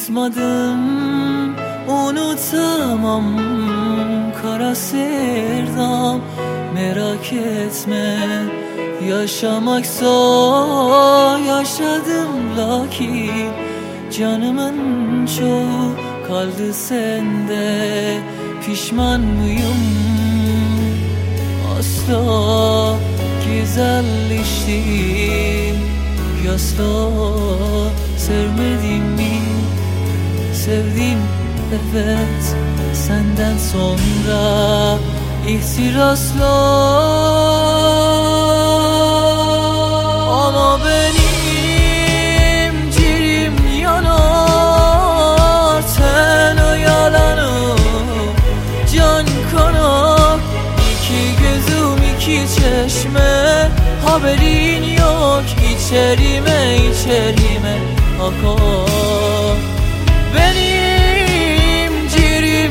Unutmadım, unutamam kara sevdam. Merak etme, yaşamaksa yaşadım, lakin canımın çoğu kaldı sende. Pişman mıyım? Asla güzelleştim, asla sevmedim mi? Sevdim evet, senden sonra ihtirasla. Ama benim ciğerim yanar, sen o yalanı can kanar. İki gözüm iki çeşme, haberin yok, içerime içerime akar. Benim ciğerim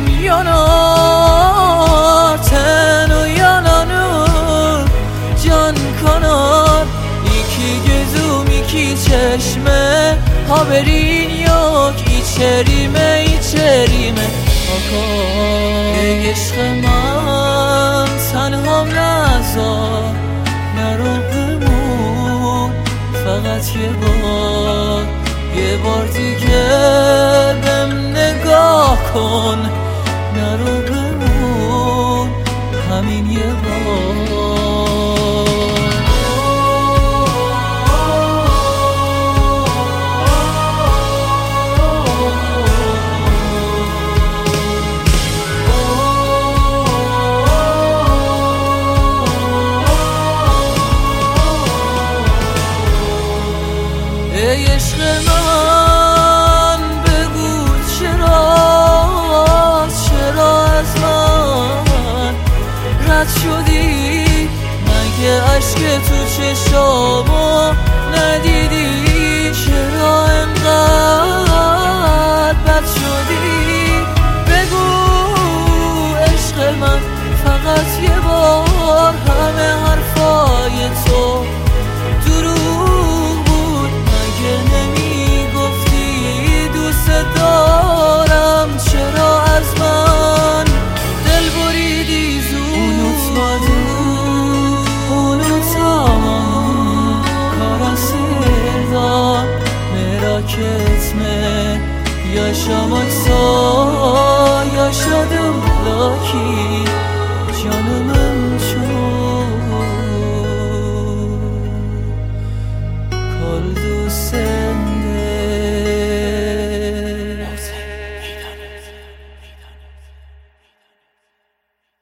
yanar, ten o yalanı can kanar. İki gözüm iki çeşme, haberin yok, içerime içerime akar. ای عشق من تنهام نذار، نرو بمون فقط یه بار دیگه بهم نگاه کن. نرو بمون همین یه بار. ای عشق من بگو چرا از من رد شدی؟ مگه عشق تو چشامو ندیدی؟ چرا انقدر بد شدی؟ بگو عشق من فقط یه بار. همه حرفای تو دروغ بود، مگه نمیگفتی دوست دارم؟ چرا از من دل بریدی زود؟ Unutamam kara sevdam. Merak etme, yaşamaksa yaşadım, lakin canımın